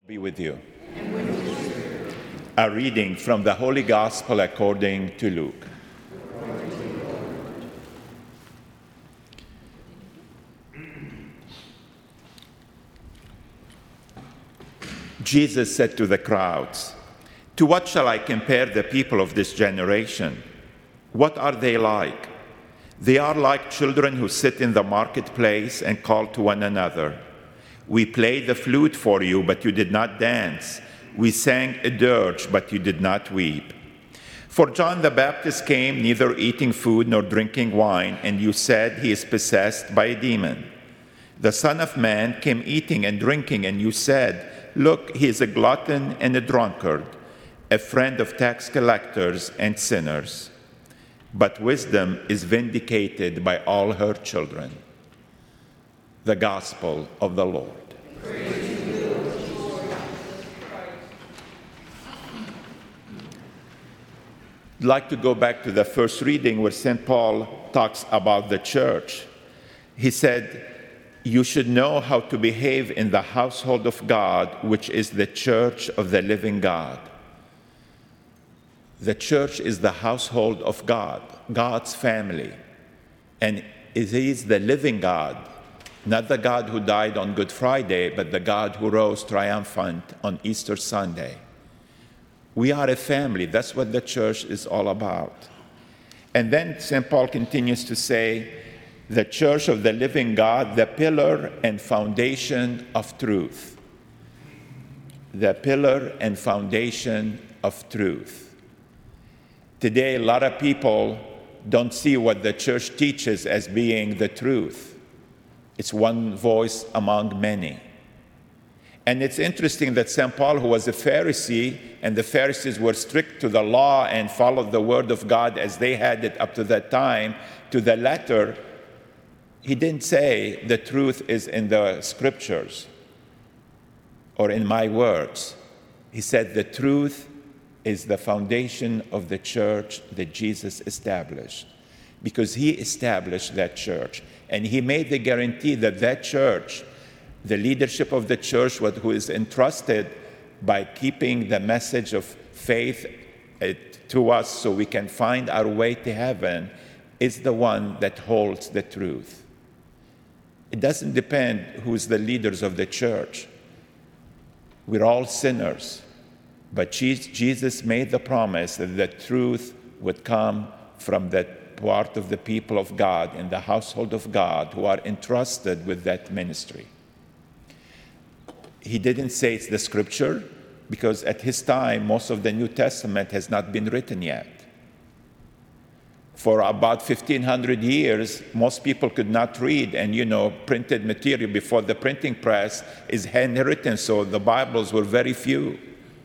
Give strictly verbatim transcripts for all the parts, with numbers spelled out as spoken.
Be with you. A reading from the Holy Gospel according to Luke. Jesus said to the crowds, "To what shall I compare the people of this generation? What are they like? They are like children who sit in the marketplace and call to one another. 'We played the flute for you, but you did not dance. We sang a dirge, but you did not weep.' For John the Baptist came neither eating food nor drinking wine, and you said he is possessed by a demon. The Son of Man came eating and drinking, and you said, 'Look, he is a glutton and a drunkard, a friend of tax collectors and sinners.' But wisdom is vindicated by all her children." The Gospel of the Lord. I'd like to go back to the first reading where Saint Paul talks about the church. He said, "You should know how to behave in the household of God, which is the church of the living God." The church is the household of God, God's family. And it is the living God, not the God who died on Good Friday, but the God who rose triumphant on Easter Sunday. We are a family. That's what the church is all about. And then Saint Paul continues to say, the church of the living God, the pillar and foundation of truth. The pillar and foundation of truth. Today, a lot of people don't see what the church teaches as being the truth. It's one voice among many. And it's interesting that Saint Paul, who was a Pharisee, and the Pharisees were strict to the law and followed the word of God as they had it up to that time, to the letter, he didn't say the truth is in the scriptures or in my words. He said the truth is the foundation of the church that Jesus established, because he established that church. And he made the guarantee that that church, the leadership of the church, who is entrusted by keeping the message of faith to us so we can find our way to heaven, is the one that holds the truth. It doesn't depend who's the leaders of the church. We're all sinners. But Jesus made the promise that the truth would come from that part of the people of God in the household of God who are entrusted with that ministry. He didn't say it's the scripture, because at his time, most of the New Testament has not been written yet. For about fifteen hundred years, most people could not read, and you know, printed material before the printing press is handwritten, so the Bibles were very few.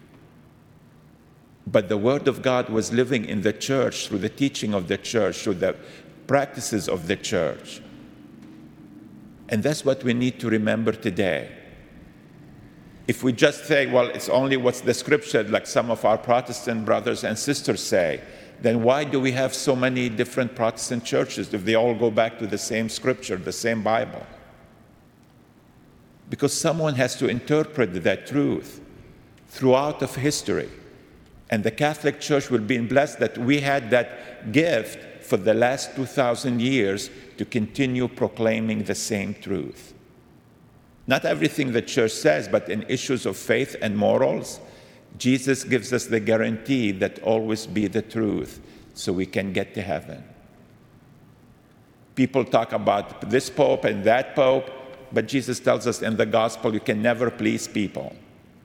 But the Word of God was living in the church through the teaching of the church, through the practices of the church. And that's what we need to remember today. If we just say, well, it's only what's the scripture, like some of our Protestant brothers and sisters say, then why do we have so many different Protestant churches if they all go back to the same scripture, the same Bible? Because someone has to interpret that truth throughout of history. And the Catholic Church will be blessed that we had that gift for the last two thousand years to continue proclaiming the same truth. Not everything the church says, but in issues of faith and morals, Jesus gives us the guarantee that always be the truth so we can get to heaven. People talk about this pope and that pope, but Jesus tells us in the gospel you can never please people.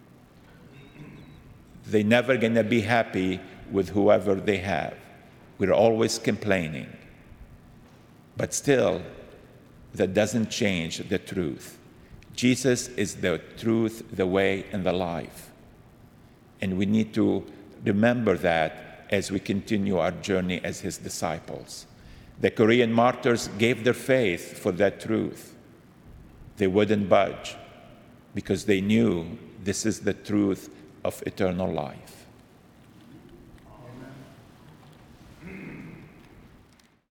They're never going to be happy with whoever they have. We're always complaining. But still, that doesn't change the truth. Jesus is the truth, the way, and the life. And we need to remember that as we continue our journey as his disciples. The Korean martyrs gave their faith for that truth. They wouldn't budge because they knew this is the truth of eternal life.